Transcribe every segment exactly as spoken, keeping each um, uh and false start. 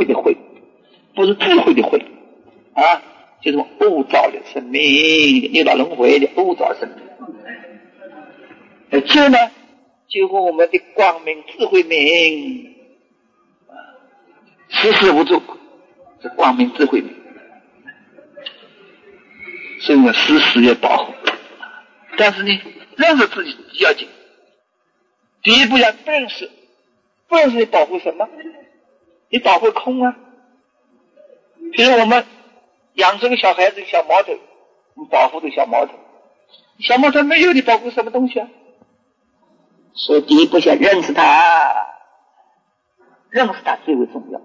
慧的慧，不是智慧的慧啊，就是物造的生命，六道轮回的物造生命。而这呢，就和我们的光明智慧明时时无阻，是光明智慧明，所以我们时时要保护。但是呢，认识自己要紧。第一步要不认识，不认识你保护什么？你保护空啊。比如我们养这个小孩子小毛头，你保护这小毛头，小毛头没有，你保护什么东西啊？所以第一步先认识他，认识他最为重要。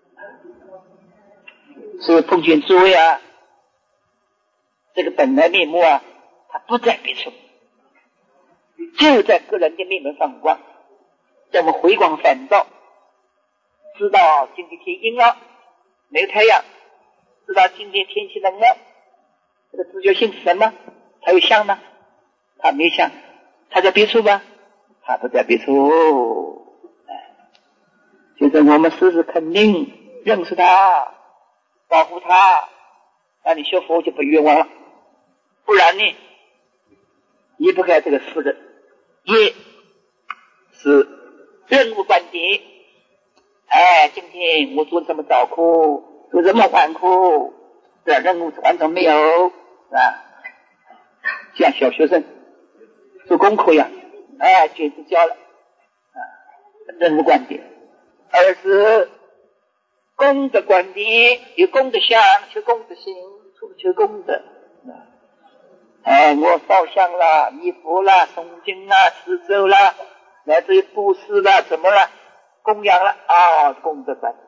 所以奉劝诸位啊，这个本来面目啊，它不在别处，就在个人的面目上观。在我们回光返照，知道今天天阴了，没有太阳，知道今天天气冷了，这个知觉性是什么？它有相吗？它没相。它在别处吧？它不在别处。就是我们时时肯定认识它，保护它，那你学佛就不冤枉了。不然呢，离不开这个四个业是任务观点。哎，今天我做什么早课，做什么晚课，这任务完成没有？啊，像小学生做功课呀，哎，卷子交了，啊，任务观点。而是功德观点，有功德相，求功德心，处求功德。哎，我烧香啦，礼佛啦，诵经啦，持咒啦，来自于布施啦，怎么了？供养了啊，功德观，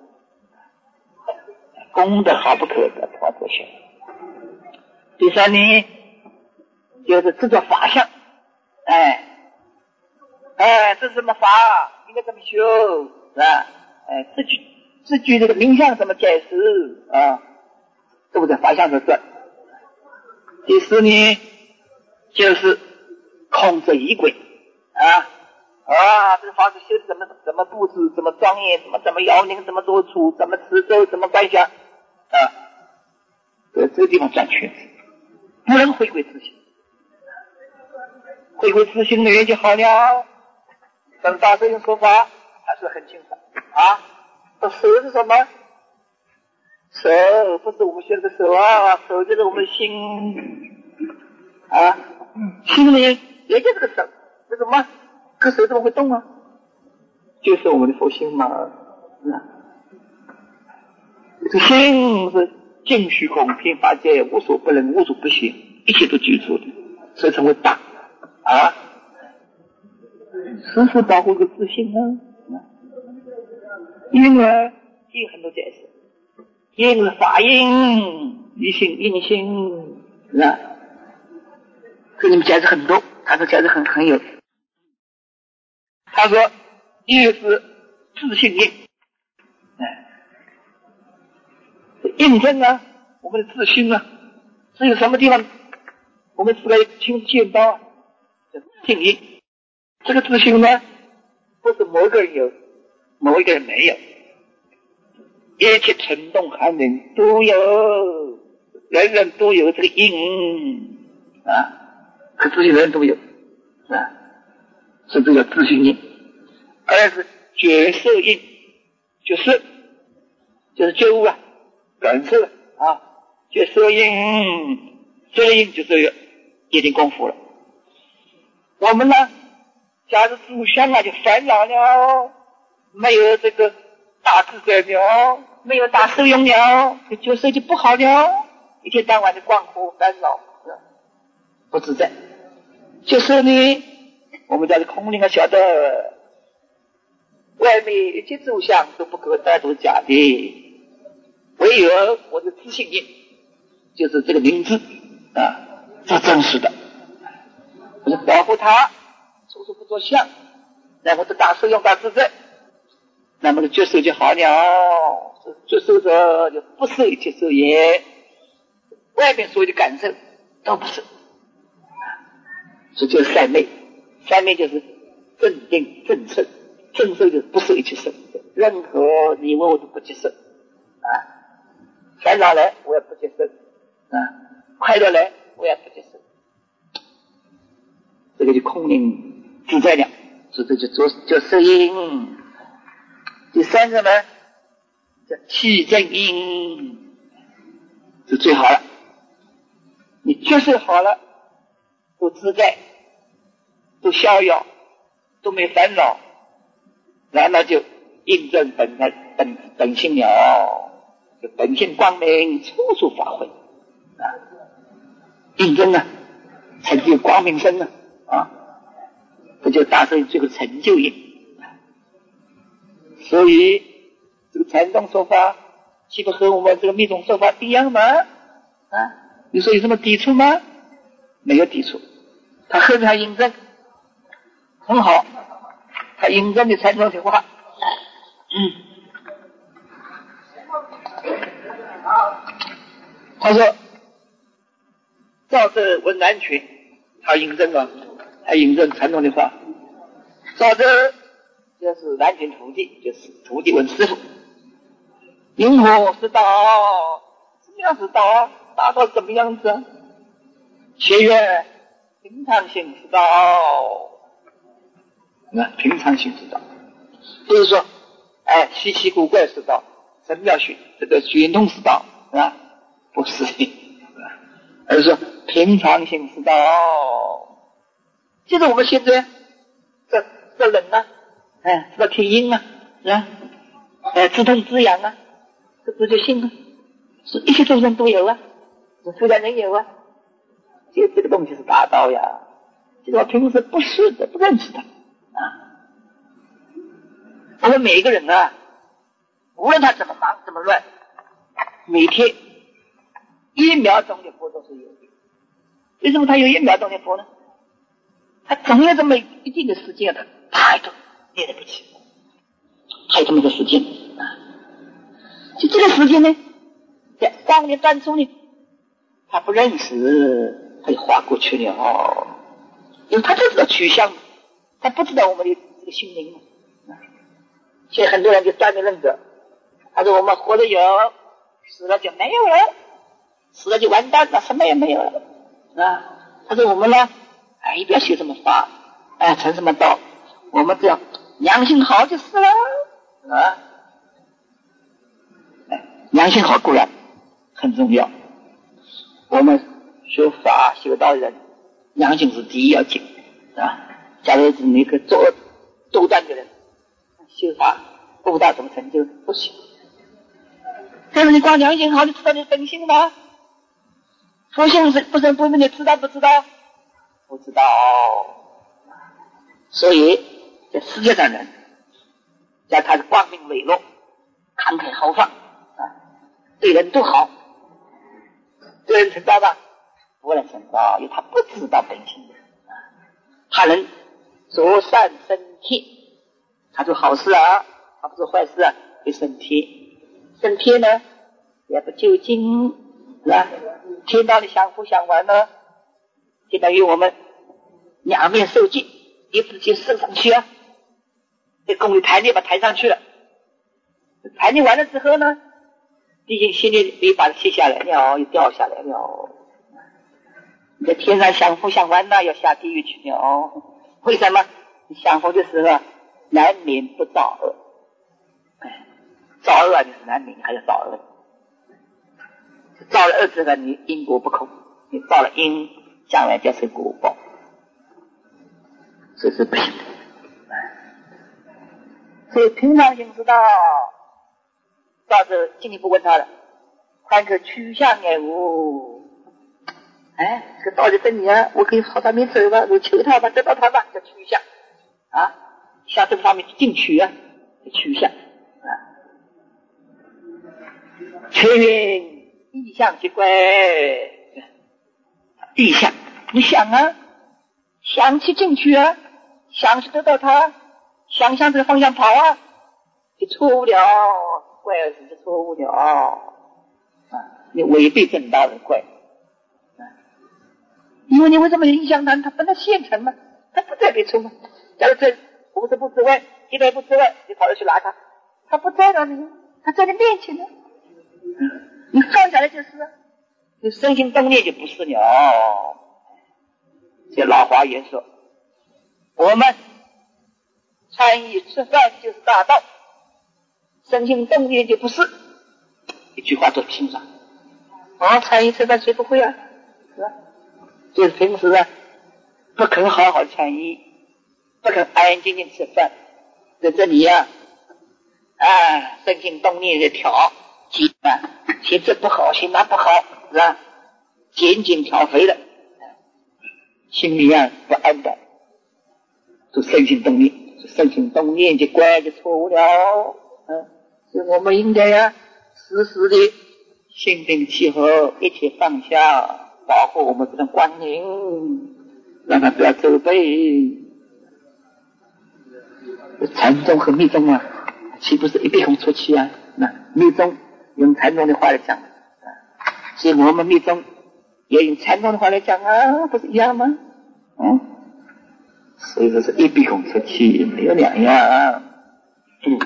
功德好不可得，好多相。第三呢，就是制作法相。哎，哎，这是什么法？应该怎么修？是吧？哎，这句这句这个名相怎么解释啊？都在法相上算。第四呢，就是控制仪轨啊啊，这个房子修怎么怎么布置，怎么庄严，怎么怎么摇铃，怎么做出，怎么持咒，怎么观想啊，在这个地方转圈子，不能回归自性，回归自性的人就好了。等大圣人说法还是很清楚啊。这手是什么？手不是我们现在的手啊，手就是我们的心啊，心里也就是个手，为什么？这手怎么会动啊？就是我们的佛心嘛。这心是尽虚空，遍法界，无所不能，无所不行，一切都具足的，所以称为大啊。时时保护个自信啊。因而有很多解释，因是法因，一心因心，是吧？这里面解释很多，他说解释很很有。他说一个是自信因，印证啊我们的自信啊，是有什么地方我们自个亲见到啊？叫自信因。这个自信呢，不是某个人有，某一个人没有，一切尘动寒冷都有，人人都有这个因啊，可自信人人都有啊，所以这叫自信因。二是觉受因，就是就是觉悟啊，感受啊，觉受因，这因就是一定功夫了。我们呢，假如住香啊，就烦恼了，没有这个大自在了，没有大受用了，就受就不好了，一天到晚的光火烦恼，不自在。就是呢，我们家的空灵啊，晓得外面一切诸相都不可得，都是假的，唯有我的自信因，就是这个名字啊，是真实的。我是保护它，处处不着相，然后这大受用大自在，那么觉受就好了。觉受者就不受一切受也，外面所有的感受都不受，这就是三昧。三昧就是正定正受，正受就是不受一切受，任何你问我都不接受啊，烦恼来我也不接受啊，快乐来我也不接受，这个就空灵自在了，所以这就做叫色音。第三个呢叫气正音，就最好了。你觉受好了，都自在，都逍遥，都没烦恼，那么就印证本来本本性了，就本性光明处处发挥啊，印证啊，成就光明身了啊，这就达成最后成就印。所以这个禅宗说法岂不和我们这个密宗说法一样吗？啊，你说有什么抵触吗？没有抵触，他后面还印证很好，他印证的禅宗的话，嗯，他说赵州闻南群，他印证了，他印证禅宗的话。赵州就是南群徒弟，就是徒弟问师父，因何是道？什么样是道？大道怎么样子？学曰平常心是道。那平常心是道，不是说哎稀奇古怪是道，什么叫学这个学通是道啊？不是的，而是说平常心是道。就是我们现在这这人呢、啊，哎，这个听音啊，是吧？哎，自痛自痒啊，这不就心啊？是一切众生都有啊，自然人有啊。这这个东西是大道呀，这个我平时不是的，不认识的啊。我们每一个人啊，无论他怎么忙怎么乱，每天一秒钟的佛都是有的。为什么他有一秒钟的佛呢？他总有这么一定的时间，他太多念得不起，还有这么个时间啊。就这个时间呢，在光年断中呢，他不认识，他就划过去了，因为他不知道取向，他不知道我们的这个心灵。所以很多人就断的认得，他说我们活着有，死了就没有了，死了就完蛋了，什么也没有了啊。他说我们呢，哎，不要学这么法，哎，成什么道？我们只要良心好就是了啊。哎，良心好固然很重要，我们学法学道人，良心是第一要紧啊。假如是那个作恶多端的人，修法不到什么成就不行。但是你光良心好，你知道你本性吗？佛性是不是不是你知道不知道？不知道。所以在世界上人，叫他是光明磊落、慷慨豪放啊，对人都好，对人成道吧？不能成道，因为他不知道本性的，他能做善生天，他做好事啊，他不做坏事啊，会升天。升天呢，也不究竟，是吧？天道里相互相玩呢，就等于我们两面受尽，一直就升上去啊，这功力抬力把抬上去了，抬力完了之后呢，毕竟心里没把它卸下来了，又掉下来了。你在天上相互相玩呢，要下地狱去了。为什么？你相互的时候难免不造恶，哎，造恶你是难免，你还要造恶。造了恶之后，你因果不空，你造了因，将来就是果报，这是不行的。所以平常心知道，到时候进一步问他了，看个趋向也无，哎，这个道理跟你啊，我可以朝他面走吧，我求他吧，得到他吧，叫趋向啊，向这个方面进取啊，趋向啊，却云意向即归。意向，你想啊，想去进去啊，想去得到它，想向这个方向跑啊，就错误了，怪是就错误了啊！你违背正道的怪，因为你为什么影响它？它本来现成嘛，它不在别处嘛。假如这五十步之外、一百步之外，你跑着去拿它，它不在那里，它在你面前呢。 你放下来就是啊，你身心动念就不是了。这老华严说，我们参与吃饭就是大道，身心动念就不是。一句话做清楚啊，参与吃饭谁不会啊？是吧？就是平时啊，不肯好好参与，不肯安安静静吃饭，在这里呀、啊，啊，身心动念的调节啊，嫌这不好，嫌那不好，是吧？减减调肥的，心里啊不安的，就身心动念，身心动念就怪就错误了。嗯，所以我们应该呀、啊，时时的心平气和，一切放下，保护我们这种光明，让他不要责备。禅宗和密宗啊，岂不是一笔红出去啊？那密宗用禅宗的话来讲，所以我们密宗也用禅宗的话来讲啊，不是一样吗？嗯，所以说是一笔红出去，没有两样。嗯。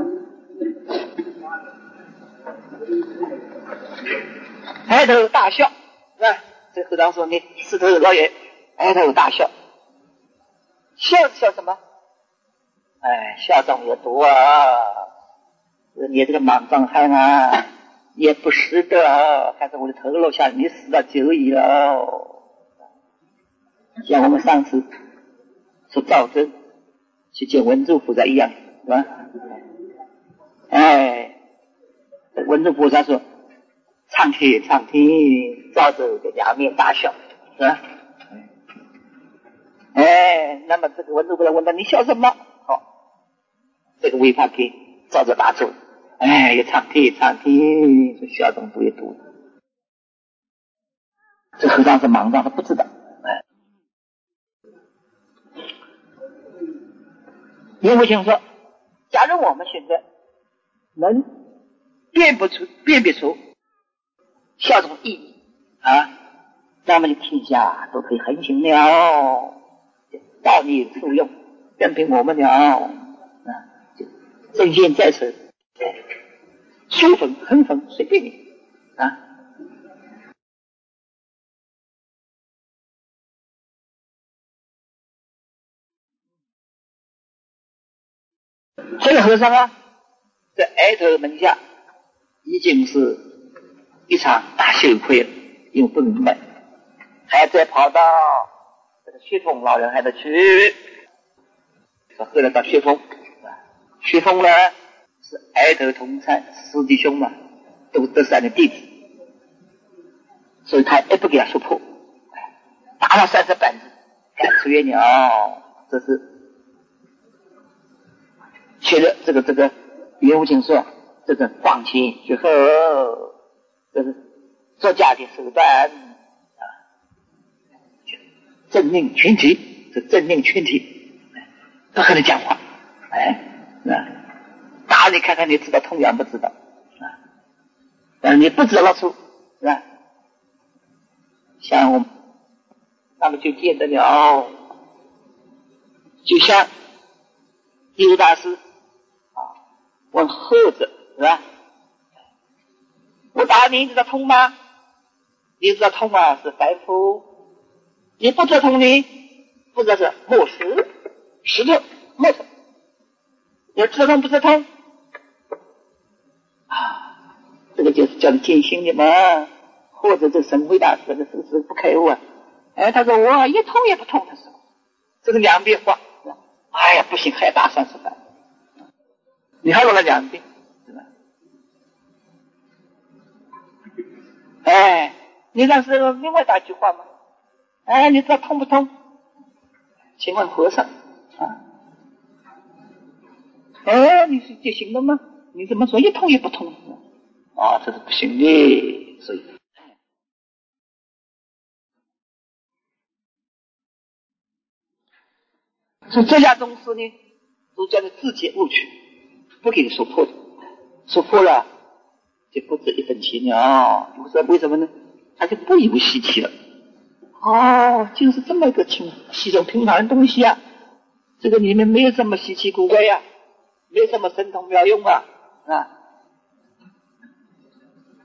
抬头大笑，是吧？这和尚说你石头老爷抬头大笑，笑是笑什么？哎，笑中有毒啊！你这个莽撞汉啊，也不识得啊！看在我的头颅下，你死了久矣了。像我们上次说赵祯去见文殊菩萨一样，是吧？哎，文殊菩萨说：“苍天，苍天！”赵州的两面大笑，是吧？哎，那么这个文殊菩萨问他：“你笑什么？”好，这个尾巴给赵州打住。哎呀，苍天，苍天！这笑中毒也毒。这和尚是莽撞，他不知道。哎，严复清说：“假如我们现在能辨不出、辨别出笑中意义啊，那么就天下都可以横行了，道理受用，任凭我们了啊！正见在此，书粉、横粉随便你啊。”这个和尚啊，在崖头门下已经是一场大羞愧了，因为不明白，还在跑到这个薛峰老人还得去。后来到薛峰，薛峰呢是崖头同参师弟兄嘛，都德山的弟子，所以他也不给他说破，打了三十板子，赶出月鸟。这是学的这个这个袁无情说，这个放前绝后，这是作家的手段啊，政令群体，这政令群体不和你讲话，哎，啊，打你看看你知道痛痒不知道啊？但是你不知道老处是吧？像我们，那么就见得了，就像刘大师啊问后者是吧？我打你，你知道痛吗？你知道痛啊是凡夫，你不知道痛呢，不知道是木石、石头、木头，你知道痛不知道痛啊？这个就是叫你见性的嘛。或者这神会大师这个是是不开悟啊？哎，他说我一痛也不痛，他说这是两遍话。哎呀，不行，还打三十板，你还弄了两遍，是吧？哎，你让是另外打句话吗？哎，你知道痛不痛？请问和尚啊？哎，你是就行了吗？你怎么说一痛也不痛啊？这是不行的，所以。所以这家宗师呢，都叫你自己悟取，不给你说破的，说破了就不值一分钱了。我说为什么呢？他就不以为稀奇了。哦，就是这么一个情稀松平常的东西啊，这个里面没有什么稀奇古怪呀、啊，没有什么神通妙用啊啊。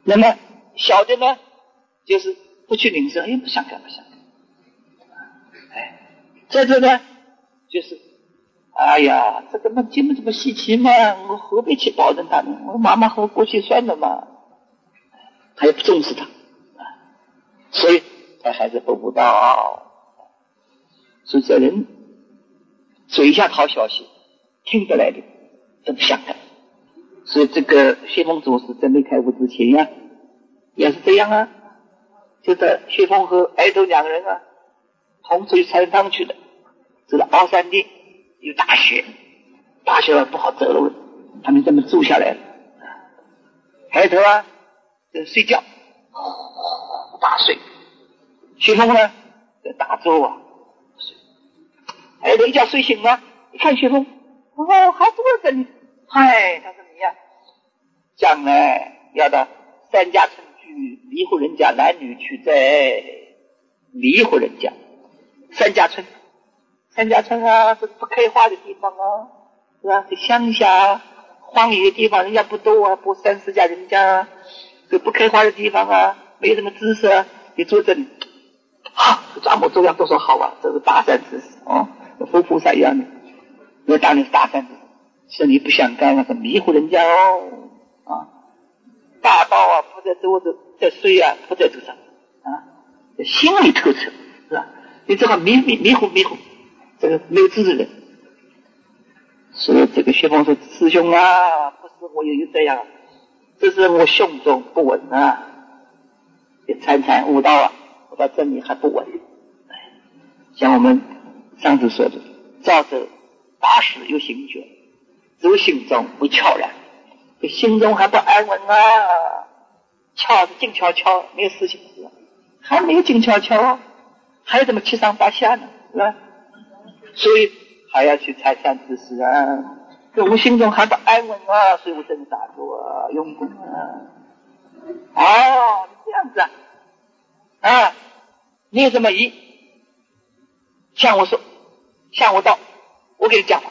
那么小的呢，就是不去领受，哎，不想干，不想干。哎，这个呢，就是，哎呀，这个梦境么这么稀奇嘛，我何必去保证他呢？我妈妈和我过去算了嘛，他也不重视他，所以他还是得不到。所以这人嘴下讨小气，听得来的都不想干。所以这个薛峰祖师在没开悟之前呀、啊，也是这样啊。就在薛峰和挨斗两个人啊，同时去禅堂去的。这个凹山地有大雪，大雪不好走路，他们这么住下来了。挨斗啊，就睡觉，大睡。薛峰呢，打坐啊，睡。挨斗一觉睡醒了，一看薛峰，哦，还坐着呢。嗨，他说你呀、啊，将来要到三家成居，离户人家，男女娶在离户人家。三家村，三家村啊，这不开花的地方啊，是吧？这乡下荒野的地方，人家不多啊，不三四家人家，这不开花的地方啊，没什么知识啊，你坐这里，啊，抓摸中央多少好啊，这是大善知识哦，佛菩萨一样的，那当然是大善知识。说你不想干啊，是迷糊人家哦啊！大道啊，不在桌子，在睡啊，不在桌上啊，心里透彻是吧？你这个迷迷迷糊迷糊，这个没有知识人。所以这个薛峰说：“师兄啊，不是我也有这样，这是我胸中不稳啊，也参禅悟道啊，悟到真理还不稳。像我们上次说的，造者八十有行觉。”走心中不悄然，心中还不安稳啊，悄是静悄悄，没有事情是吧？还没有静悄悄，还怎么七上八下呢？是吧？所以还要去参禅知识啊。我们心中还不安稳啊，所以我真的打坐啊，用功啊。哦，这样子啊，啊，你有什么疑？向我说，向我道，我给你讲法。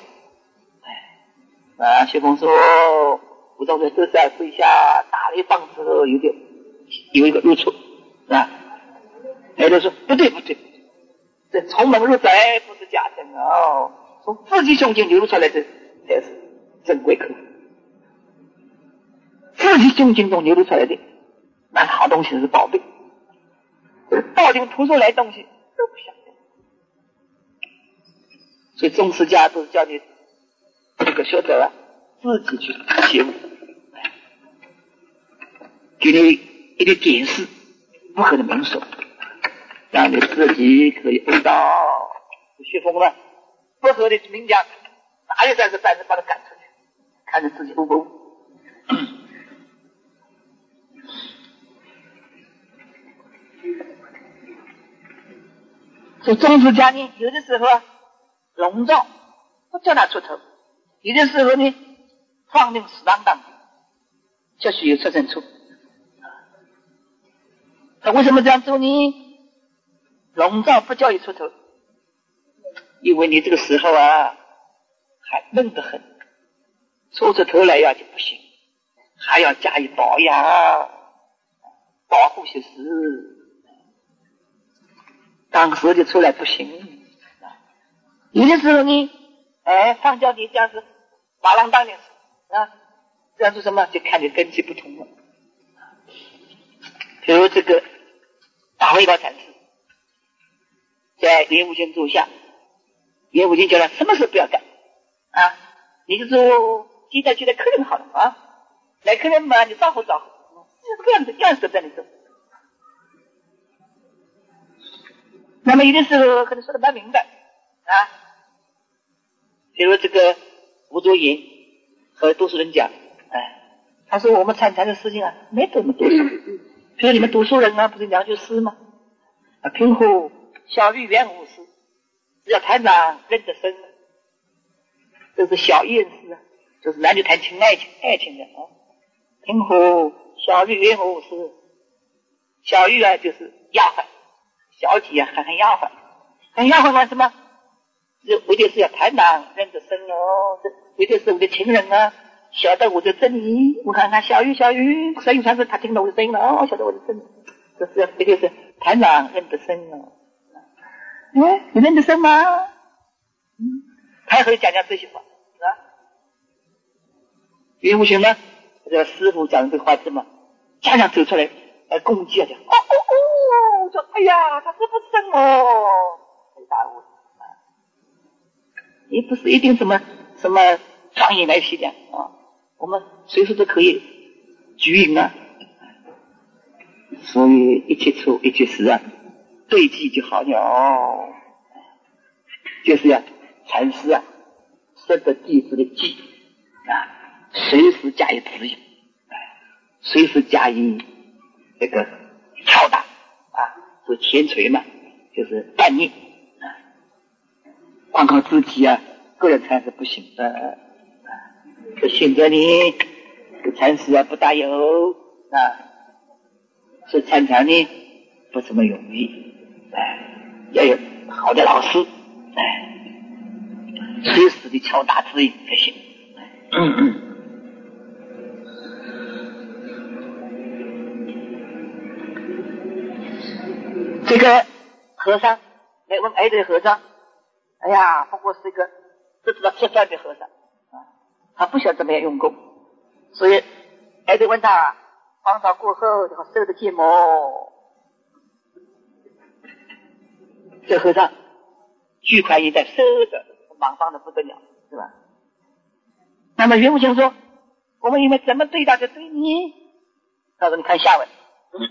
啊，薛峰说，吴宗在这山麾下打了一棒之后，有点有一个入处，啊，有人说不对不对，这从门入宅不是假证哦，从自己胸襟流露出来的才是珍贵可，自己胸襟中流露出来的那是好东西，是宝贝，道经图出来的东西都不想要，所以宗师家都是叫你这个学者啊。自己去写悟，给你一个解释，不可能明说，让你自己可以悟到。薛峰呢，不合理明讲，哪有三十三十把他赶出去，看着自己悟不悟。所以宗师家呢，有的时候啊，笼罩不叫他出头，有的时候呢。放定适当当，就许有出生处。他为什么这样做呢？笼罩不叫你出头，因为你这个时候啊还嫩得很，出出头来呀就不行，还要加以保养、保护些事，当时就出来不行。有的时候呢，哎，放教你这样子，马浪当点事。啊，这样做什么？就看你根基不同了。比如这个大慧道禅师在圆悟经座下，圆悟经叫他什么事不要干啊？你就做接待接待客人好了啊，来客人嘛，你招呼招呼，这样子样式在你做。那么有的时候可能说的蛮明白啊，比如这个吴卓言和读书人讲。哎，他说我们参禅的事情啊，没这么多事。比如你们读书人啊，不是两句诗吗？啊，平湖小玉原无事，只要谈长认得生，这是小艳诗啊，就是男女谈情爱情爱情的啊。平湖小玉原无事，小玉啊就是丫鬟，小姐啊喊喊丫鬟，喊丫鬟干什么？这为的是要谈长认得生哦，这为的是我的情人啊。 晓得我的真理。我看看小鱼小鱼，声音传出，他听到我的声音了，哦，晓得我的真理。这是这就是团长认得声哦。哎，你认得声吗？嗯，他也会讲讲这些话，是吧？岳无形呢，这个师傅讲的这个话是嘛，家长走出来来攻击啊，讲哦哦哦，说哎呀，他是不是生哦？回答我，也不是一定什么什么庄严来西的啊，我们随时都可以举引啊。所以一切处一切时啊，对记就好了，就是要禅师啊，识得弟子的记啊，随时加以指引，随时加以这个敲打啊，是前锤嘛，就是半念啊，光靠自己啊，个人禅是不行的啊。这现在呢，这禅师啊不大有啊。是参禅呢不怎么容易，哎，要有好的老师，哎，随时的敲打指引才行。嗯嗯。这个和尚来问挨着和尚，哎呀，不过是一个不知道吃饭的和尚啊，他不晓得怎么样用功，所以挨着问他，荒草过后这个收的芥末。这和尚巨款也在收的，忙忙的不得了，是吧？那么袁无形说，我们应该怎么对待就对你？他说你看下文，嗯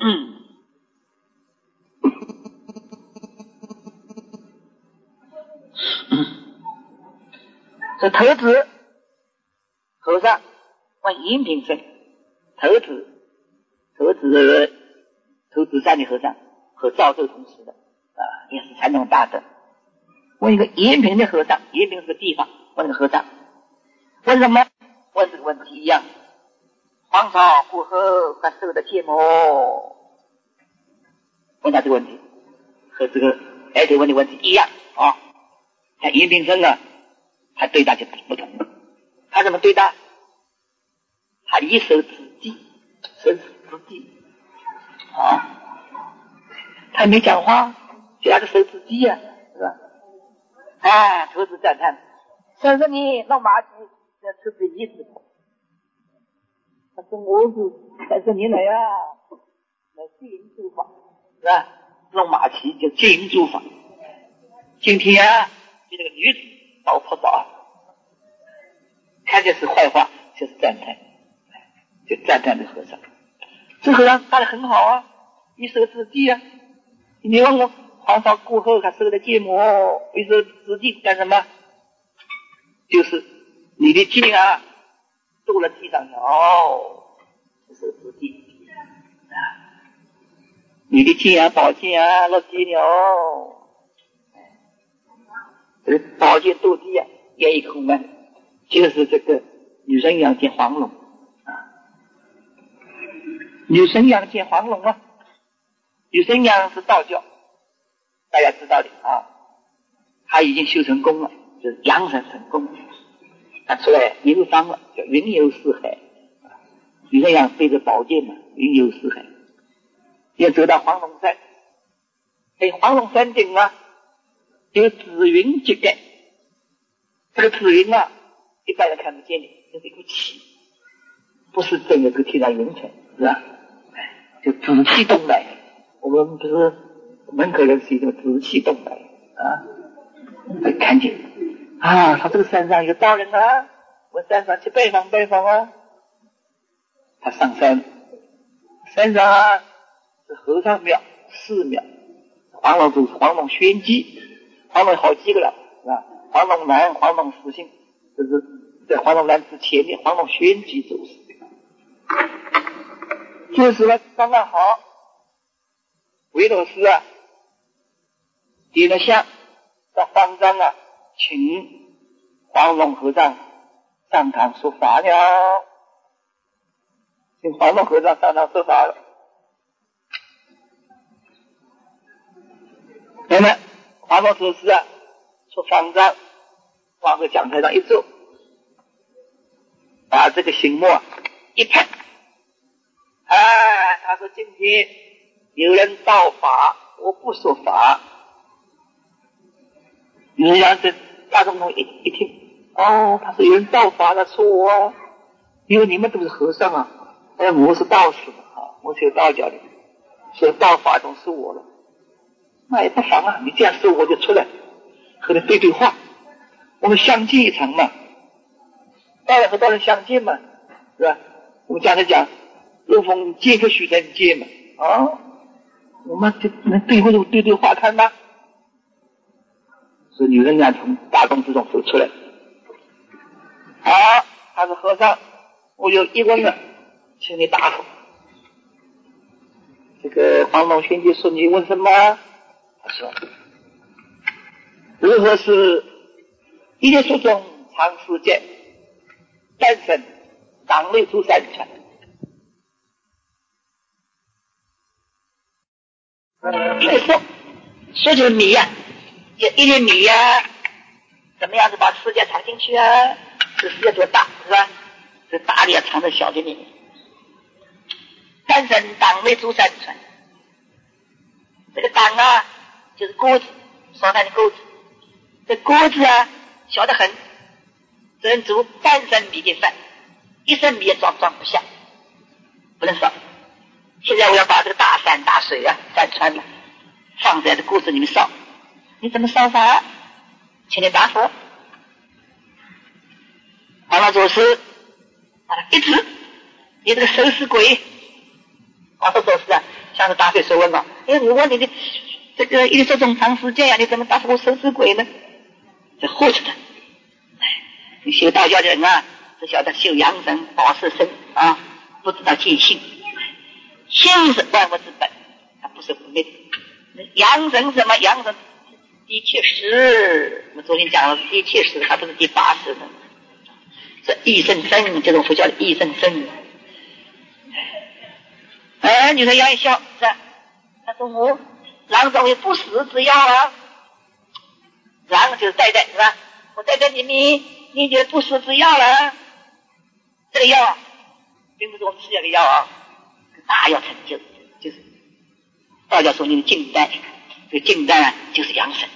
嗯，这头子和尚问银瓶生，头子头子头子山的和尚和赵州同时的啊，也是禅宗大德。问一个延平的和尚，延平是个地方，问个和尚，为什么问这个问题一样？荒草过后还收的芥末，问他这个问题和这个艾德问的问题一样啊。像延平生呢，他对待就不同了。他怎么对待？他一手指地，伸手指地啊，他没讲话，就拿个手指地啊，是吧？啊，投资赞叹，先生你弄马蹄要出自意思。他说我是三十年来啊，来经营诸法，是吧？弄马蹄就经营诸法。今天啊，就这个女子把我泼倒，看见是坏话，就是赞叹，就赞叹这和尚。这和尚干得很好啊，一手指地啊。你问我荒草过后还收了芥末，一手指地干什么？就是你的劲啊，渡了地上了，一手指地啊，你的劲啊，宝剑啊，落地了，这个宝剑渡地啊，也一口闷，就是这个女生养见黄龙啊，女生养见黄龙啊，女生养是道教，大家知道的啊，他已经修成功了，就是养神成功，他出来游方了，叫云游四海。女生养背着宝剑嘛，云游四海，要走到黄龙山，在黄龙山顶啊，有紫云接盖。这个紫云啊，一般人看不见的，就是一股气，不是真的是天上云层，是吧？就紫气东来。我们不是门口人是一种紫气东来啊，会看见啊，他这个山上有道人啊，我山上去拜访拜访啊。他上山，山上啊是和尚庙、寺庙，黄龙祖、黄龙宣基，黄龙好几个了，是吧？黄龙南、黄龙四星，这是在黄龙南之前的黄龙宣基祖师。就是呢，刚刚好，维罗斯啊，点了香，到方丈啊，请黄龙和尚上堂说法了。请黄龙和尚上堂说法了。那么黄龙祖师啊，出方丈往这讲台上一坐， 把这个醒目一拍，啊，他说今天有人道法，我不说法。有人让这大总统一一听，哦，他说有人道法了，说我，因为你们都是和尚啊，哎，我是道士啊，我是有道教的，所以道法中说我了，那也不妨啊，你这样说我就出来，和你对对话，我们相见一场嘛，道人和道人相见嘛，是吧？我们讲的讲，若逢剑客须人见嘛，啊，我们这能对或者对对话看吗？所以女人家从大众之中走出来，好，他是和尚，我有一问了，请你答复。这个黄龙玄就说：“你问什么？”他说：“如何是一切书中常世界，单身党内出三传？”再说，说就是米呀、啊，就一粒米呀、啊，怎么样子把世界藏进去啊？这世界多大，是吧？这大的要藏在小的里面。单身党内出三传。这个党啊，就是锅子，烧炭的锅子。这锅子啊，小得很，只能煮半升米的饭，一升米也装装不下，不能烧。现在我要把这个大山大水啊，山川呢，放在这锅子里面烧，你怎么烧法？请你答复。黄老祖师啊，一指，你这个手死鬼！黄老祖师啊，像是答非所问嘛。因为我问你的这个一说中长时间呀，你怎么答复我手死鬼呢？这护着他。你修道教的人啊，只晓得修养生、保持身啊，不知道见性。心是万物之本，它不是不灭的。养生什么？养生第七识，我们昨天讲了第七识，它不是第八识的。这益生生，这种佛教的益生生。哎，女人杨一笑，是吧？他说我郎中有不死之药啊，郎就是带带，是吧？我带带你们，你就不死之药了。这个药啊，并不是我们吃药的药啊，大药成就，就是道教说你的净丹，这个净丹啊，就是养生，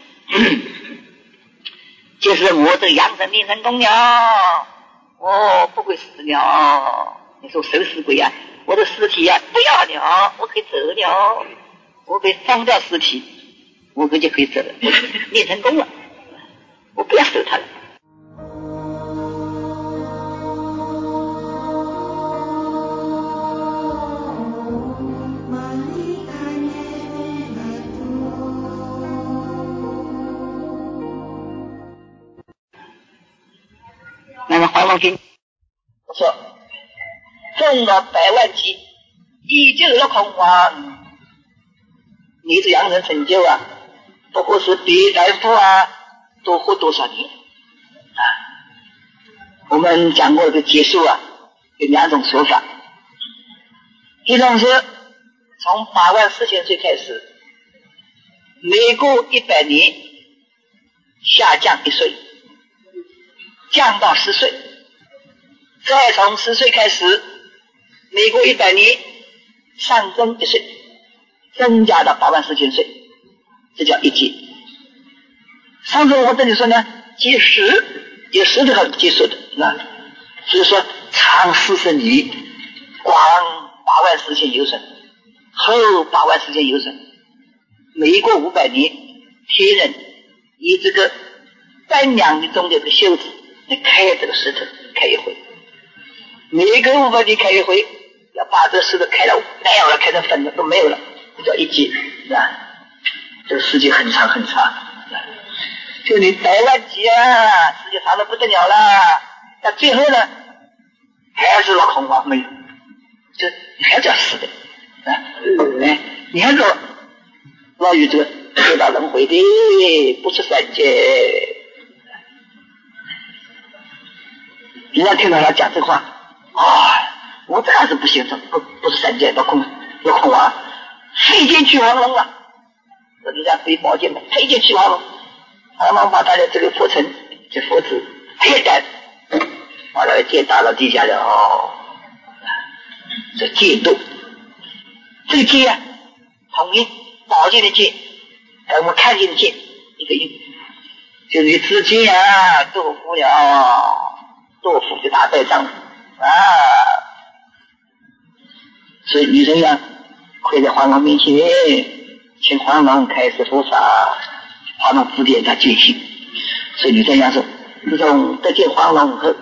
就是我这个养生练成功了，我不会死了。你说手死鬼啊，我的尸体啊不要了，我可以走了，我可以放掉尸体，我可就可以走了，练成功了，我不要守它了。那么黄龙君说，中了百万级，依旧了空亡，你这养生成就啊，不过是比财富啊多活多少年啊？我们讲过的结束啊，有两种说法，一种是从八万四千岁开始，每过一百年下降一岁，降到十岁，再从十岁开始，每过一百年上升一岁，增加到八万四千岁，这叫一劫。上次我这里说呢，计时有十这个计数的，是吧？所以说长四十年，广八万四千有损，后八万四千有损，每过五百年，天人以这个单两的中间的袖子来开这个石头，开一回，每个五百年开一回，要把这个石头开了没有了，开成粉了都没有了，这叫一劫，是吧？这个时间很长很长，就你百万级啊，时间长的不得了了，那最后呢还是老空亡没有，就你还叫死的啊、嗯！你还说老于这个六道轮回的不是三界。人家听到他讲这话啊，我这还是不行，这不不是三界到空到空亡，飞剑去黄龙了。人家背宝剑的飞剑去黄龙，黄龙把他的这个佛尘这佛子佩戴，把他把剑打到地下的哦，这剑斗，这个剑啊，同音宝剑的剑，跟我们看见的剑一个音，就你自己啊，斗服了，斗服就打败仗啊，所以女生呀，跪在皇上面前，请皇上开示佛法，皇上指点他戒心。所以女生呀说，自从得见皇上后，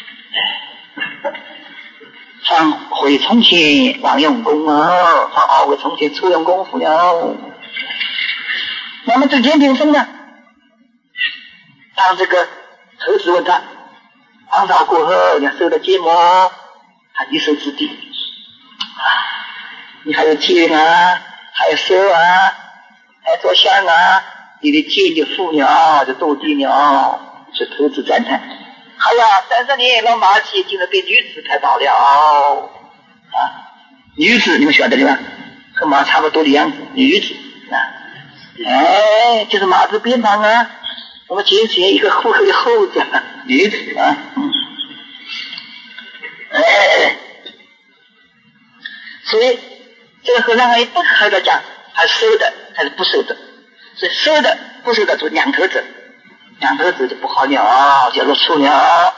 方回从前往用功啊，方熬回从前初用功夫了。那么这简平生呢，当这个头子问他，皇朝过后你受的折磨，他一手指地，你还有剑啊，还有手啊，还有做香啊，你的剑就负了，就斗地了。是头子赞叹，哎呀，三十年老马骑竟然被女子拍倒了啊！女子你们晓得对吧？和马差不多的样子，女子啊，哎，就是马字边旁啊，我们前前一个后后的后字，女子啊，嗯，哎，所以这个和尚还不还在讲，还收的还是不收的，所以收的不收的做两头者。两头子就不好了，叫做畜鸟。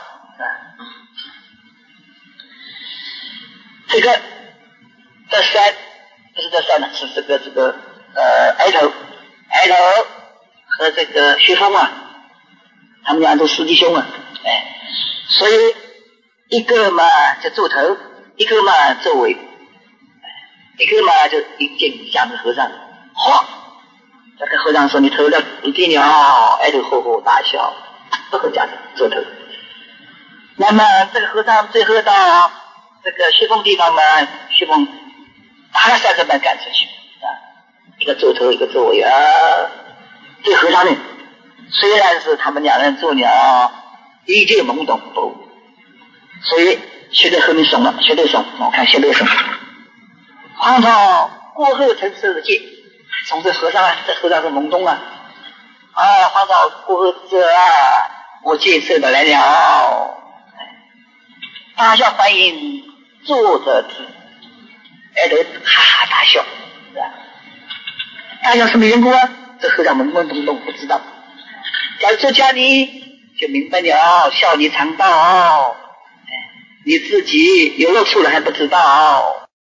这个这山不是这山呢，是这个这个呃哀头，哀头和这个薛峰啊，他们俩都师弟兄啊，哎，所以一个嘛就做头，一个嘛做尾，一个嘛就一见下面和尚，嚯！这个和尚说：“你头了一定了，哀头吼吼大笑，不合家的做头。”那么这个和尚最后到这个薛峰地方呢，薛峰打了三十板赶出去啊，一个做头，一个做尾啊。这和尚呢，虽然是他们两人做了，依旧懵懂不，所以学得后面怂了，学得怂，我看学得怂。皇朝过后曾受戒。从这和尚，这和尚是懵懂啊！啊，皇朝过后这啊，我戒受的来了，大笑欢迎，作者之，哎，都哈哈大笑，是吧？大笑什么缘故啊？这和尚懵懵懂懂不知道。假如出家你就明白了，笑你常道，你自己有了处了还不知道。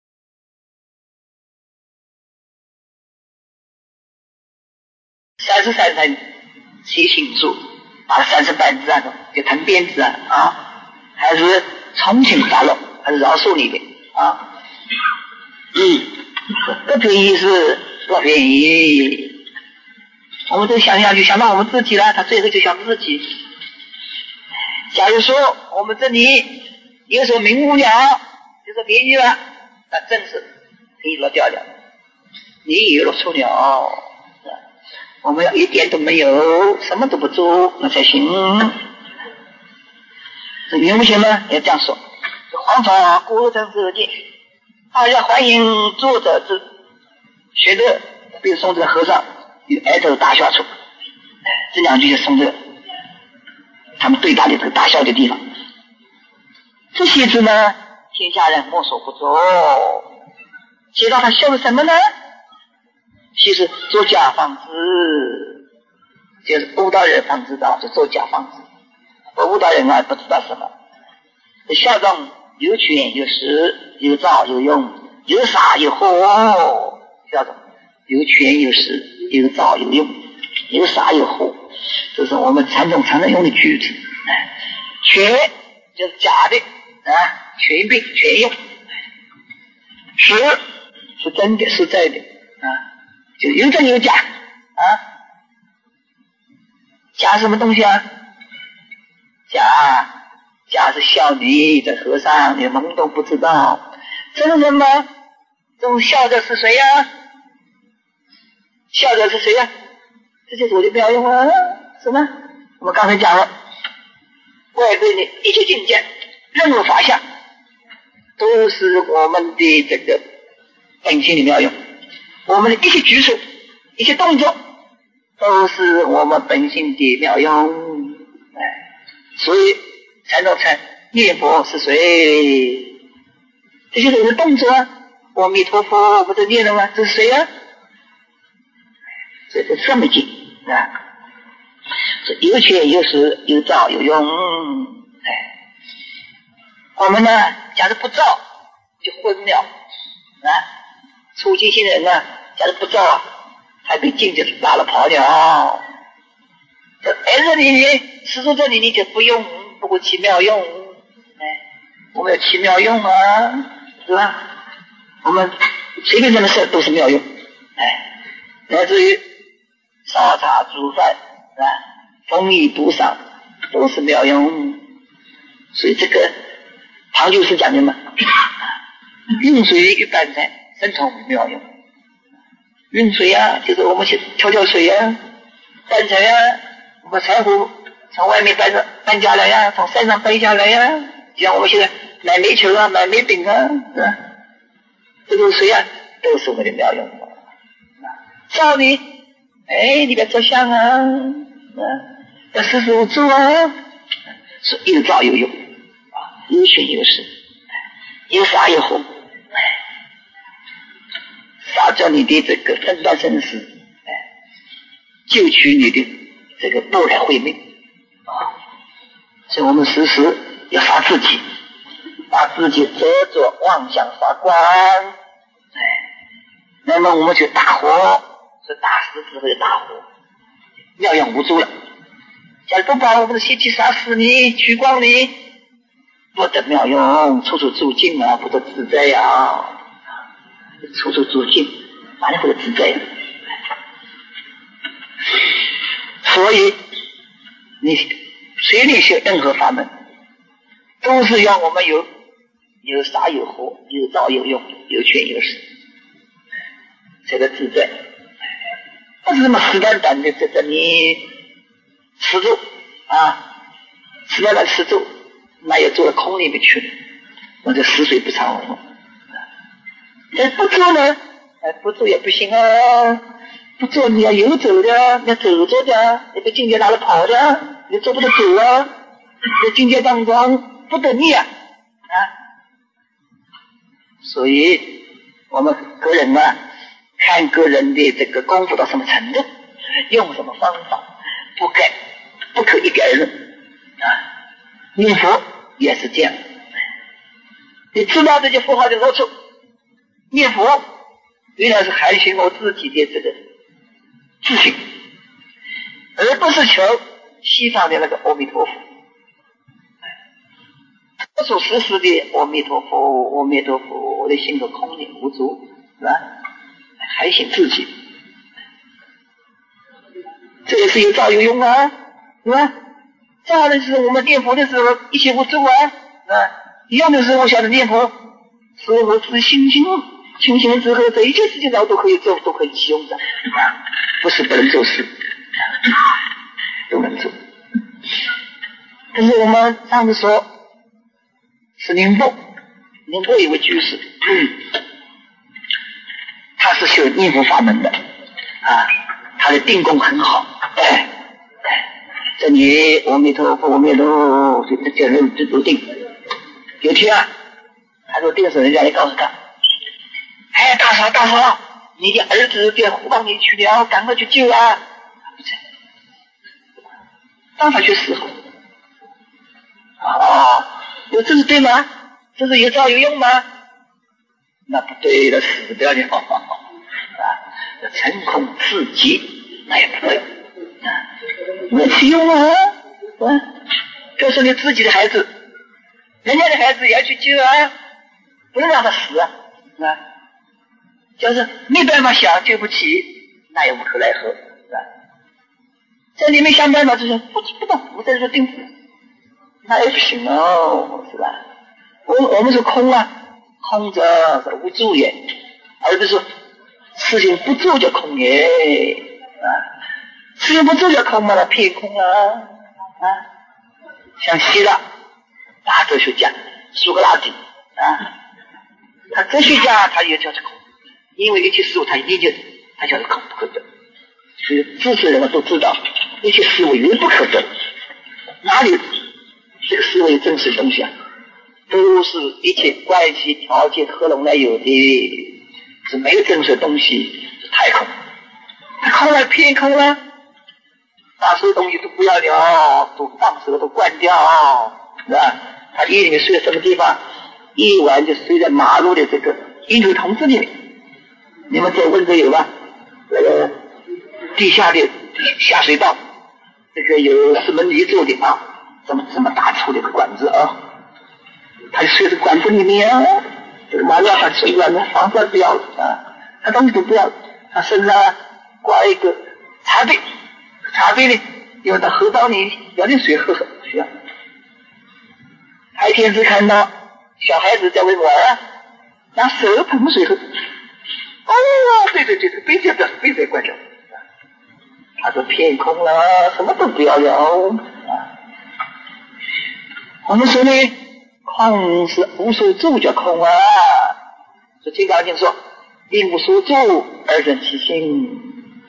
三十三层写行书，打了三十板子啊，就弹鞭子啊，啊，还是重庆发落，还是饶恕你的啊？嗯，不便宜是不便宜。我们都想想，就想到我们自己了，他最后就想自己。假如说我们这里有所名无了，有所便宜了，那正是可以落掉了。你有了错了。我们要一点都没有，什么都不做，那才行。这行不行呢？要这样说。皇朝过后曾受戒，大家欢迎作者之学的，比如送这个和尚与哀头大笑处，这两句就送这他们对打的这个大笑的地方。这些字呢，天下人莫所不作。写到他笑的什么呢？其实做假方子，就是悟道人方知道，就做假方子。而悟道人啊，不知道什么。笑中有权有实，有造有用，有傻有惑。笑中有权有实，有造有用，有傻有惑。这是我们禅宗常常用的句子。权就是假的啊，权柄权用；实是真的实在的啊。就有真有假啊，假什么东西啊？假假是笑你的和尚，你懵懂不知道。真人吗？这种笑的是谁呀、啊？笑的是谁呀、啊？这就是我的表用啊！什么？我们刚才讲了，外对的一切境界，任何法相，都是我们的这个本性的妙用。我们的一些举手一些动作都是我们本性的妙用，哎，所以禅宗禅念佛是谁？这些人的动作啊，阿弥陀佛不是念了吗？这是谁啊？这是这么近啊！这有权有势有照有用。哎，我们呢，假如不照就昏了啊！初级性人呢，假如不照啊，还被境界拉了跑了。这在这里呢，师父这里你就不用，不过奇妙用。哎，我们有奇妙用啊，是吧？我们随便什么事都是妙用。哎，乃至于烧茶煮饭啊，丰衣补赏都是妙用。所以这个唐居士讲的嘛，运水与淡菜生同妙用。运水啊，就是我们去挑挑水啊，淡菜啊，我们柴火从外面搬着搬家来呀、啊，从山上搬下来呀、啊，像我们现在买煤球啊，买煤饼啊，是吧？这个水啊，都是我们的妙用。照你，哎，你别照相啊，啊，要识时务做啊，是有照有用，啊，有权有势，有杀有祸，哎，杀掉你的这个分段生死，哎，救取你的这个不来慧命，啊，所以我们时时要杀自己，把自己遮着妄想杀光，哎，那么我们就大火。是大师智慧的大火，妙用无诸了。假如不把我们的习气杀死你，取光你，不得妙用，处处住境啊，不得自在呀、啊，处处住境，哪里会自在呀、啊？所以你随便学任何法门，都是要我们有有杀有祸，有道有用，有权有势，这个自在。不是这么死板板的，这个你吃住啊，死板板吃住，那也做到空里面去了，或者死水不偿我。哎，不做呢，哎，不做也不行啊，不做你要游走的，你要走着的，你被境界拉了跑的，你做不得走啊，在境界当中不得逆啊，啊，所以我们个人呢、啊。看个人的这个功夫到什么程度，用什么方法，不改不可一概而论啊。念佛也是这样，你知道这些佛号的好处，念佛原来是含蓄我自己的这个自信，而不是求西方的那个阿弥陀佛。我所实施的阿弥陀佛，阿弥陀佛，我的心都空灵无足，是吧？还醒自己，这也是有照有用啊，是吧？照的是我们念佛的时候一切无助啊，啊，用的时候晓得念佛，是我自信心，清醒之后，这一切事情上都可以做，都可以起用的啊，不是不能做事，都能做。但是我们上次说，是宁波，宁波一位居士，嗯。他是修念佛法门的啊，他的定功很好，哎哎，这里阿弥陀佛，阿弥陀佛，这这人这入定。有天啊，他入定的时候，人家来告诉他，哎，大嫂大嫂，你的儿子在湖旁里去了，赶快去救啊！让他去死后，哦，有这是对吗？这是有照有用吗？那不对的，死掉了啊！成空自极，那也不对啊！没起用啊！啊，就是你自己的孩子，人家的孩子也要去救啊，不能让他死啊！啊，就是没办法想救不起，那也无可奈何啊！在里面想办法就是不不动，不在这定，那也不行哦，是吧？我我们是空啊。空者是无助也，而不是事情不做就空也啊！事情不做就空嘛，那偏空啊啊！像希腊大哲学家苏格拉底啊，他哲学家他也叫是空，因为一切事物他理解他叫是空不可得，所以知识人们都知道一切事物原不可得，哪里这个思维真实东西啊？ 都是一切关系条件合拢来有的，是没有真实的东西，是太空。太空了，偏空了，把所有东西都不要了，都放手，都关掉，是吧？他夜里面睡在什么地方？夜晚就睡在马路的这个印度筒子里面。你们在温州有吧？那个地下的下水道，这个有石门泥做的啊，这么这么大粗的管子啊，他就睡在管子里面啊。这个马路上水管呢，房子不要了啊，他东西都不要了，他身上啊挂一个茶杯，茶杯呢，因为他荷包里要点水喝喝需要。还电视看到小孩子在外玩啊，拿手捧水喝。哦，对对对对，杯子不要，杯子也关掉。他说偏空了，什么都不要了。我们说呢，空是无所住叫空啊。所以金刚经说，应无所住而生其心。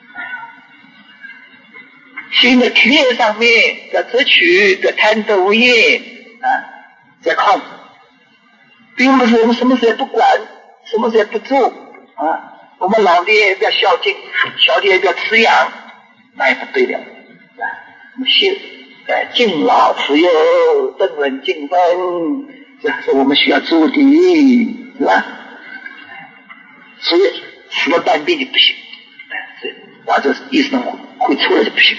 心的体验上面在执取，在贪得无厌啊，在空，并不是我们什么事也不管，什么事也不做啊。我们老的也不要孝敬，小的也不要吃养，那也不对了。我们心呃敬老慈幼，正人敬分，这是我们需要做的，是吧？所以死了半边就不行，所以把这意识会错了就不行。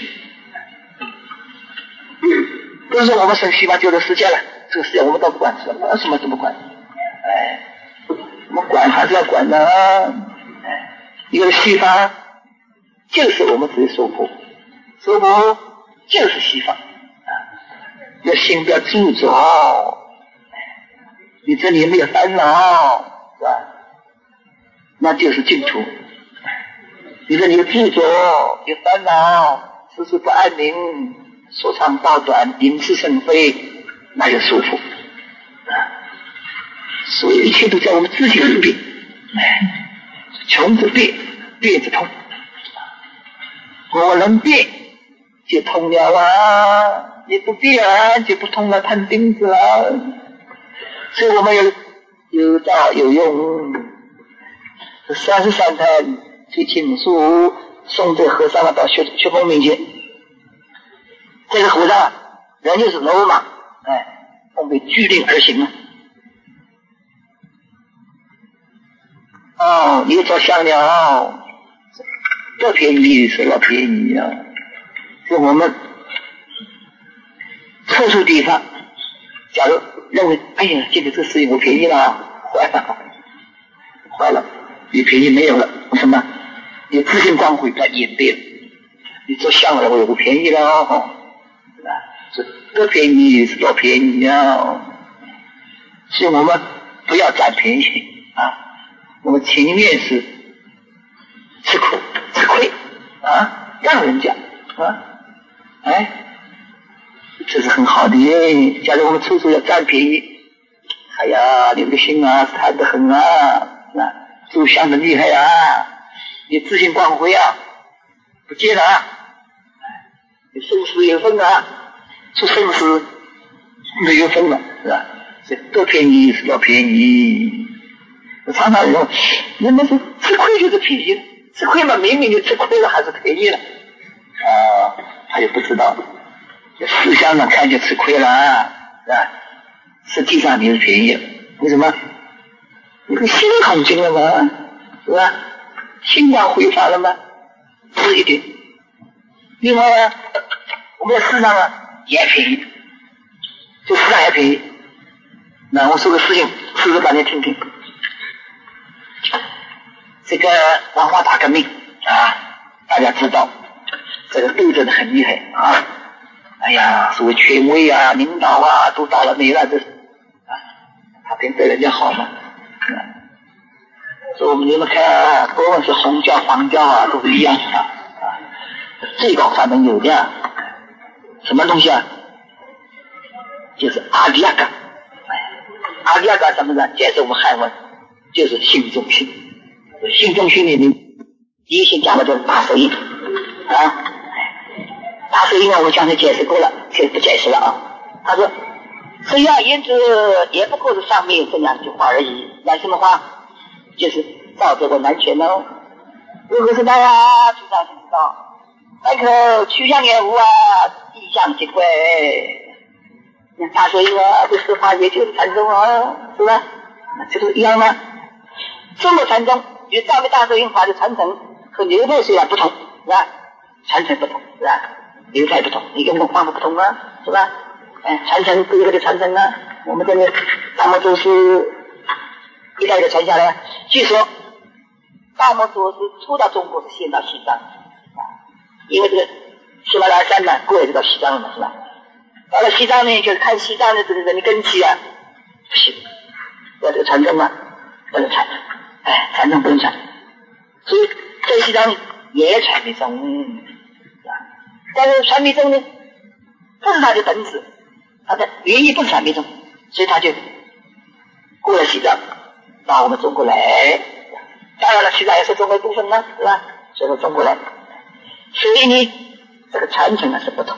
不是说我们生希望救了世界了，这个世界我们都不管，什么什么都不管，哎，我们管还是要管的啊。一个西方就是我们自己受苦，受苦就是西方啊，要心不要执着，你这里没有烦恼，是吧？那就是净土。你说你有执着，有烦恼，时时不安宁，说长道短，引是生非，那就舒服啊。所以一切都在我们自己里边，穷则变，变则通。我能变就通了啊，你不变啊就不通了，摊钉子了。所以我们有有道有用，三十三坛去请书，送这和尚到薛薛峰面前。这个和尚人就是罗马，哎，我们被拘令而行了。哦，你着想了，多便宜是老便宜啊！是我们特殊地方，假如认为，哎呀，今天这事情我便宜了，坏了，坏了，你便宜没有了，为什么？你自信光辉它掩蔽了，你着想了，我有便宜了哦，是吧？是多便宜是老便宜啊！所以我们不要占便宜啊！我们情愿是吃苦吃亏啊，让人家啊，哎，这是很好的。假如我们处处要占便宜，哎呀，你这个心啊贪得很啊，啊，就想得厉害啊，你自信光辉啊，不见了啊，你生死有分啊，出生死没有分了，是吧？这多便宜是多便宜。常常有人们说吃亏就是便宜了，吃亏嘛，明明就吃亏了还是便宜了啊，他也不知道，思想上看就吃亏了啊，是吧？实际上你是便宜了，为什么？你的心空净了吗？是吧？心光挥发了吗？是一点。另外呢，我们的市场啊也便宜，这市场也便宜。那我说个事情，试着把你听听。这个文化大革命啊，大家知道，这个斗争的很厉害啊！哎呀，所谓权威啊、领导啊，都倒了霉了，这啊，他跟对人家好吗？啊、所以我们你们看，不论是红教、黄教啊，都是一样的啊。最高法门有的什么东西啊？就是阿底亚嘎。阿底亚嘎什么呢？解释我们汉文，就是心中心。心中心里面一心讲的就是大手印啊，大手印啊，我刚才解释过了，现在不解释了啊。他说所以啊，言之也不过是上面这两句话而已。那什么话？就是照这个南拳哦。如果是大家知道就知道，那个曲项也无啊，地象即归。大所以啊，这四法也就是禅宗啊，是吧？这不是一样吗？中国禅宗与藏密大咒印法的传承和流派虽然不同，是吧？传承不同，是吧？流派不同，你用的方法不同啊，是吧？哎，传承各个的传承啊，我们这个大摩祖师一代一代传下来。据说大摩祖师初到中国是先到西藏，因为这个喜马拉雅山呢，过来就到西藏了嘛，是吧？到了西藏呢，就是看西藏的这个人的根基啊，不行，要这个传承啊，不能传，哎，传承不能传，所以在西藏也传密宗，但是传密宗呢，不是他的本质，他的原意不是传密宗，所以他就过了西藏，到我们中国来。当然了，西藏也是中国一部分嘛，是吧？所以说中国来，所以呢，这个传承呢是不同。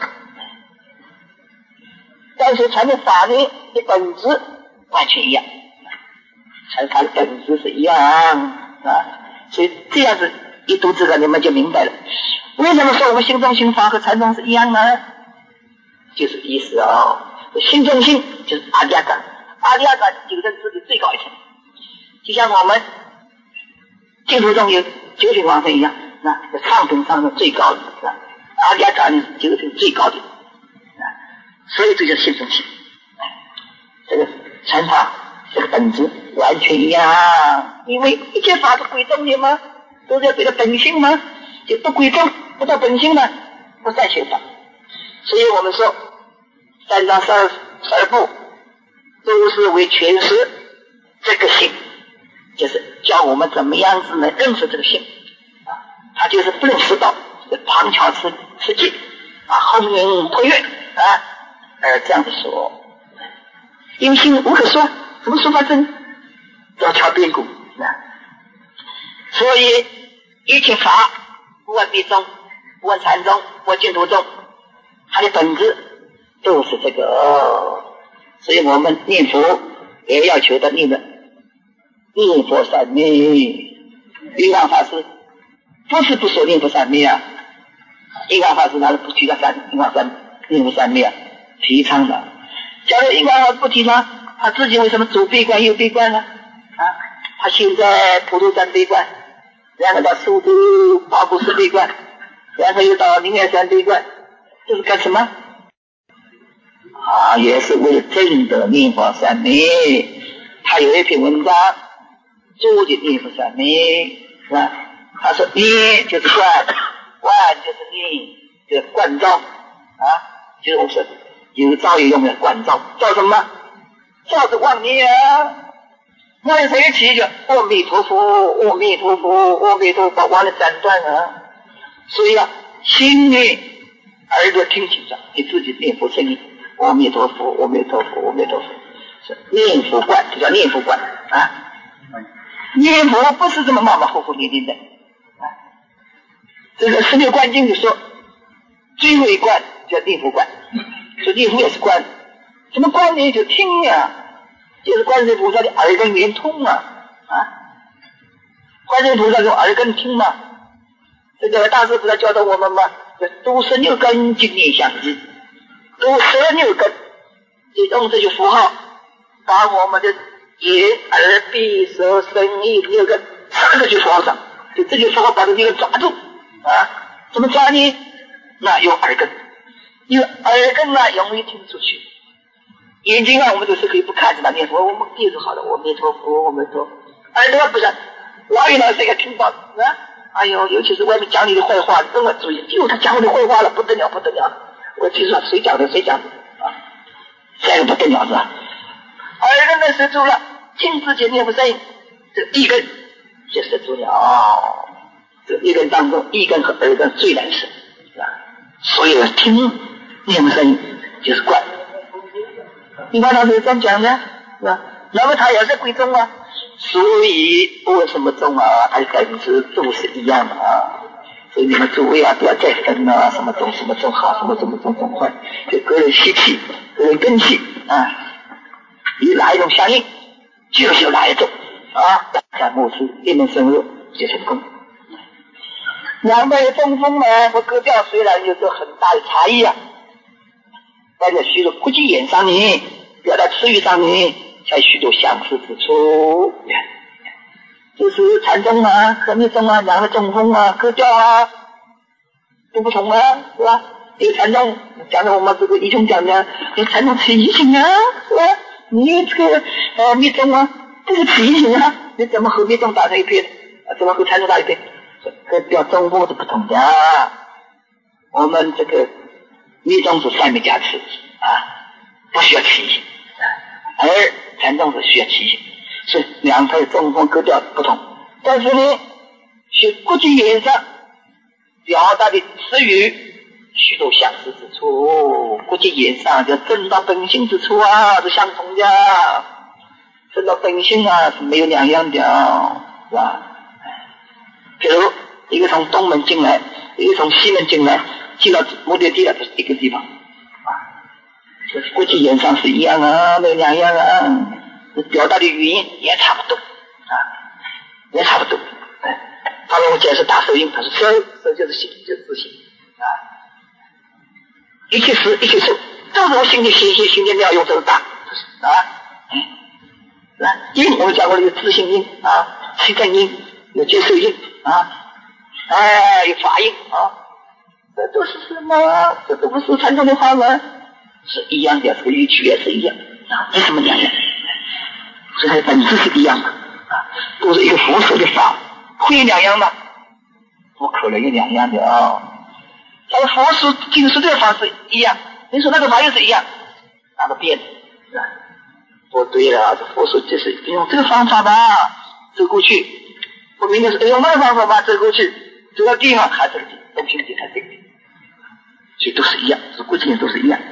但是传的法律的本质完全一样，传法的本质是一样啊，所以这样子一读这个你们就明白了。为什么说我们心中心法和禅宗是一样呢？就是意思哦，心中心就是阿底亚感，阿底亚感九正智的最高一层，就像我们净土中有九品往生一样，那上品上的最高的，是吧？阿底亚感是九品最高的。所以这就是心中心，这个禅法这个本质完全一样，因为一切法都归宗的嘛，都是要归到本性嘛，就不归宗不到本性呢，不算修法。所以我们说三藏十二十二部都是为诠释这个性，就是教我们怎么样子能认识这个性啊，它就是不能失道，旁敲侧侧击啊，轰云破月啊。而这样子说，因为心无可说，怎么说法真？要挑边鼓啊！所以一切法，不问密宗，不问禅宗，不问净土宗，它的本质都是这个。所以我们念佛也要求的念的念佛三昧。印光法师不是不说念佛三昧啊，印光法师他是不提倡三印光三念佛三昧啊。提倡的，假如印光法师不提倡，他自己为什么左闭关右闭关呢？啊，他修在普陀山闭关，然后到苏州八布寺闭关，然后又到灵岩山闭关，这是干什么？啊，也是为了证得念佛三昧。他有一篇文章注解念佛三昧，是吧？他说念就是观，观就是念，就是观照啊，就是我说有照有用的观照，照什么？照着妄念啊！那谁起就阿弥陀佛，阿弥陀佛，阿弥陀佛，完了斩断啊！所以啊，心念耳朵听清楚，你自己念佛声音，阿弥陀佛，阿弥陀佛，阿弥陀佛，是念佛观，这叫念佛观啊！念佛不是这么马马虎虎念念的啊！这个十六观经就说，最后一观叫念佛观。说念佛也是观，什么观呢？就听呀、啊，就是观世音菩萨的耳根圆通啊啊！观世音菩萨用耳根听嘛，这个大师菩萨教导我们嘛，读十六根经念相继，读十六根，就用这些符号把我们的眼、耳、鼻、舌、身、意六根三个去符号上，就这些符号把这个抓住啊！怎么抓呢？那用耳根。因为耳根呢容易听出去，眼睛啊我们都是可以不看着它念佛，我们记住好了，阿弥陀佛，阿弥陀佛。耳朵不是，老有老师也听到啊，哎呦，尤其是外面讲你的坏话，真的注意，就他讲我的坏话了，不得了不得了，我记住谁讲的谁讲的啊，这个不得了是吧？耳根呢塞住了，听自己念佛声音，这一根就塞住了，这一根当中，一根和耳根最难舍，是吧？所以听念佛声音就是观，你看他是这样讲的，是吧？那么他也是归宗啊，所以为什么宗啊？它的本质都是一样的啊。所以你们诸位啊，不要再分啊，什么宗什么宗好，什么宗宗宗坏，就个人习气，个人根气啊。 与哪一种相应，就是有哪一种啊，在某次一门深入就成功。两边的中锋呢和格调虽然有着很大的差异啊，但在许多国际言上呢，表达词语上呢，在许多相似之处。就是禅宗啊、和密宗啊、两个中锋啊、格调啊都不同啊，是吧？一个禅宗讲的我们这个一中讲的，有禅宗持一性啊，是吧？你这个呃密宗啊，不是持一性啊，你怎么和密宗打成一片？怎么和禅宗打一片？格调中锋是不同的啊。我们这个密宗是三昧加持啊，不需要持一性，而禅宗是需要持一性。所以两派中锋格调不同，但是呢，学国际语言上表达的词语许多相似之处，国际语言上就正到本性之处啊，是相同的，正到本性啊是没有两样的，是吧？比如一个从东门进来，一个从西门进来，进到目的地了，这是一个地方啊，这国际语言上是一样啊，没有两样啊。表达的语音也差不多啊，也差不多。哎，他说我解释打手印，他说手手就是心，就是自信啊，一切时一切手，都是我心里心心心里妙用，都是打啊，哎，来印我们讲过了，有自信印啊，气正印，有接受印啊，哎，有法印啊，这都是什么？这都不是传统的话吗？是一样的，这个语句也是一样啊，没什么两样。所以它的本质是一样的啊，都是一个佛说的法，会有两样吗？不可能有两样的啊。但是佛说经说这个法是一样，你说那个法又是一样，哪个变是吧？不对了，这佛说就是用这个方法吧，走过去，我明天是用那个方法吧，走过去，走到地方还是东西地还是地，所以都是一样，是过去都是一样。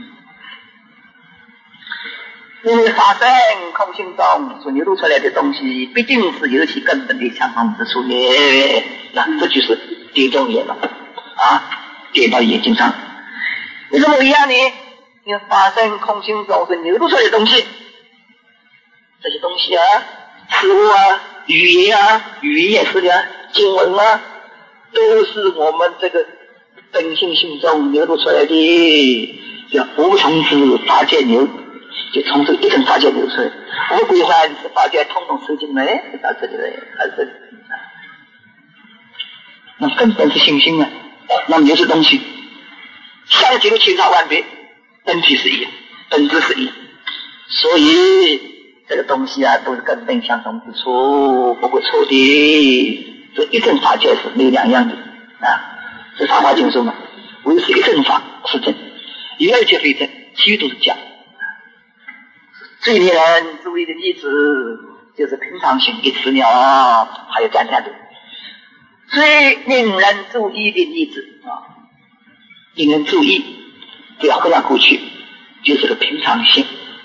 因为法身空性中所流露出来的东西，毕竟是有其根本的相同之处耶。那这就是点中眼了啊，点到眼睛上。为什么一样呢？因为法身空性中是流露出来的东西，这些东西啊，事物啊，语言啊，语言也是的，经文啊，都是我们这个本性性中流露出来的，叫无从之法界流。就从这个一层法界流出来，无归还是法界统统收进来，到这里来，还是这里。那根本是心性啊，那么有些东西相结的千差万别，本体是一样，本质是一样，所以这个东西啊，都是根本相同之处，不会错的。这一层法界是没有两样的啊，这法华经说嘛，唯是一乘法是真，一二皆非真，其余都是假。最令人注意的例子就是平常心一词了，还有赞叹的。最令人注意的例子啊，令人注意不要回到过去，就是个平常心，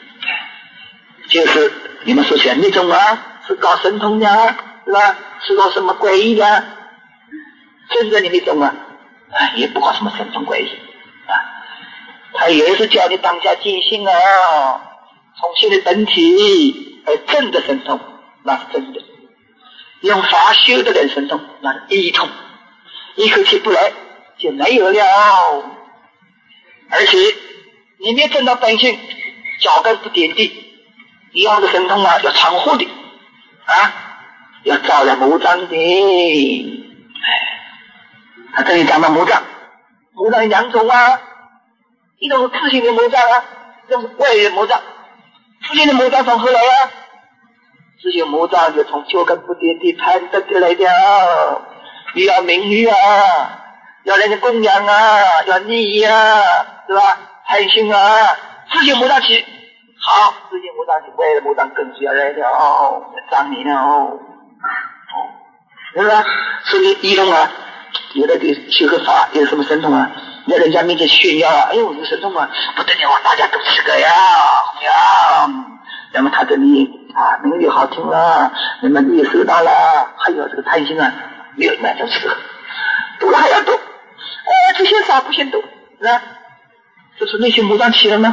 就是你们说起来那种啊，是搞神通的啊，是吧？是搞什么诡异的啊？真正的那种啊，啊也不搞什么神通诡异啊，他也是叫你当下尽心啊。从心的本体而正的神通，那是真的；用法修的人神通，那是一通，一口气不来就没有了。而且你没正到本性，脚跟不点地，一样的神通啊，要常护的啊，要照亮魔障的。他这里讲到魔障，魔障有两种啊，一种是自性的魔障啊，一种是外缘魔障。自性的魔障从何来啊？自性魔障就从脚跟不点地攀得的来的，你要名誉啊，要人家供养啊，要利益啊，是吧？贪心啊，自性魔障起，好，自性魔障起，外的魔障跟随而来的哦，脏你了哦，是吧？所以一种啊，有的给修个法，有什么神通啊？在人家面前炫耀啊，哎呦，这个神通啊，不得了啊，大家都是个呀，呀，那么他这里啊，名誉好听了，那么你也收到了，还有这个贪心啊，没有那种事，多了还要多，哎，这些少不嫌多，是吧？这是内心魔障起了吗？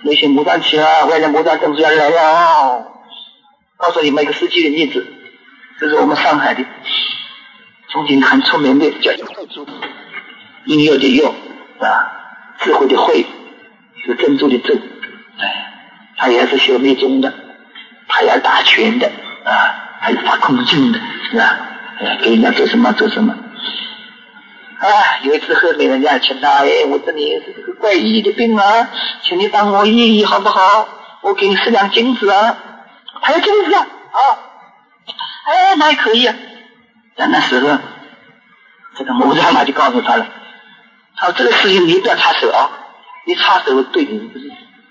那些墓葬去了，外来墓葬证书要来了，告诉你们一个实际的例子，这是我们上海的曾经很出名的叫音乐的乐啊，智慧的慧，是珍珠的珠，哎，他也是修密宗的，他也是打拳的啊，还是发空镜的，是吧？哎，给人家做什么做什么。啊，有一次和美人家请他，哎，我这里是这个怪异的病啊，请你帮我医医好不好？我给你四两金子啊，还有金子啊，啊，哎，那也可以啊。但那时候，这个谋长嘛就告诉他了，他说这个事情你不要插手啊，你插手对你不是。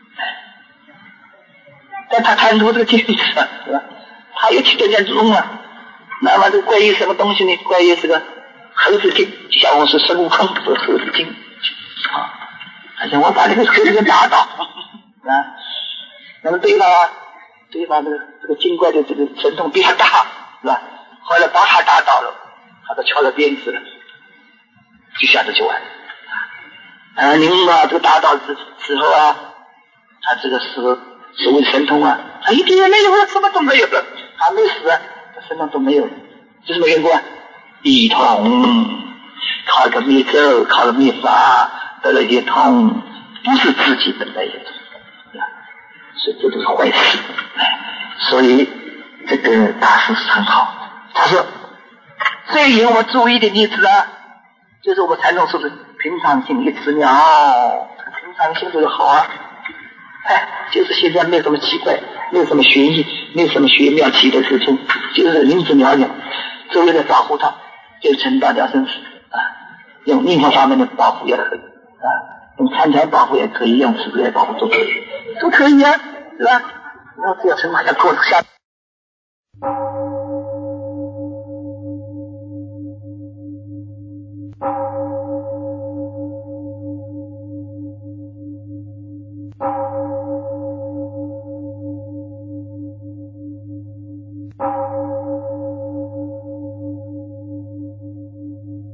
但他贪图这个金子啊，是吧？他又去跟人家弄啊。那么这个怪异什么东西呢？怪异是个猴子精，小红是孙悟空，是猴子精啊！而且我把这个猴子给打倒啊！那么对方啊，对方这个这个精怪的这个神通比他大，是吧？后来把他打倒了，他都敲了鞭子了，一下子就完。啊，您把这个打倒之之后啊，他这个时候所谓神通啊，他一点也没有了，什么都没有了，他没死啊，什么都没有，这是没用过啊。一通靠个密咒，靠个密法得了一通，不是自己的那一通，所以这都是坏事。所以这个大师是很好。他说最引我注意的例子啊，就是我们禅宗说的平常心一只鸟，平常心就是好啊。哎，就是现在没有什么奇怪，没有什么玄异，没有什么玄妙奇的事情，就是灵芝袅袅，周围的保护它，就成大家生死啊。用任何方面的保护也可以啊，用参禅保护也可以，用持戒保护都可以，都可以啊，是吧？然后只要成大家过下。